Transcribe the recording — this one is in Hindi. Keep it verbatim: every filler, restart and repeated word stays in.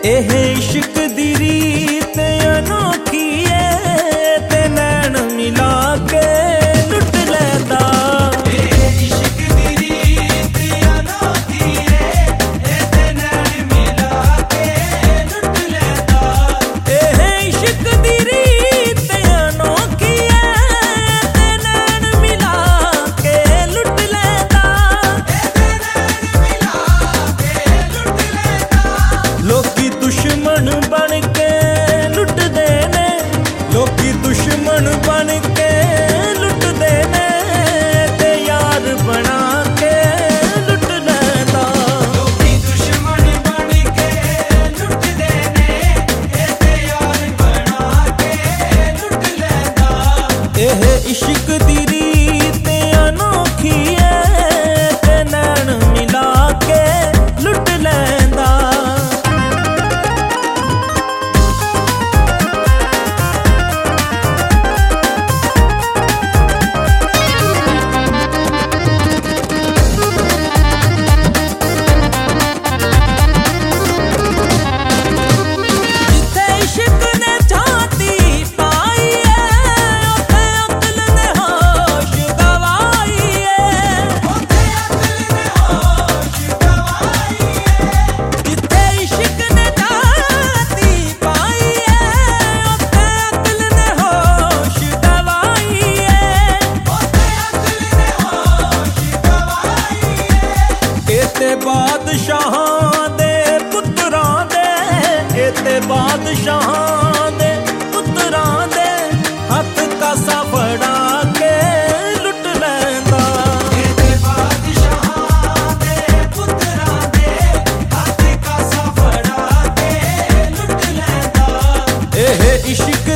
एह इश्क दी रीत अनोखी है ते नैन मिला के लुट लैंदा। एह इश्क दी रीत अनोखी है ते नैन मिला के लुट लैंदा। एह इश्क दी रीत अनोखी है ते नैन मिला के लुट लैंदा। लोकी दुश्मन बन के लुटदे ने, लोकी दुश्मन बन के लुटदे ने ते यार बना के लुट लैंदा। लोकी दुश्मन बन के लुटदे ने ते यार बना के लुट लैंदा। एह इश्क दी रीत अनोखी है ते नैन मिला के लुट लैंदा। बादशाहां दे पुत्रां दे एते बादशाहां दे पुत्रां दे हथ कासा फड़ा के लुट लैंदा। एते बादशाहां दे पुत्रां दे हथ कासा फड़ा के लुट लैंदा। एह इश्क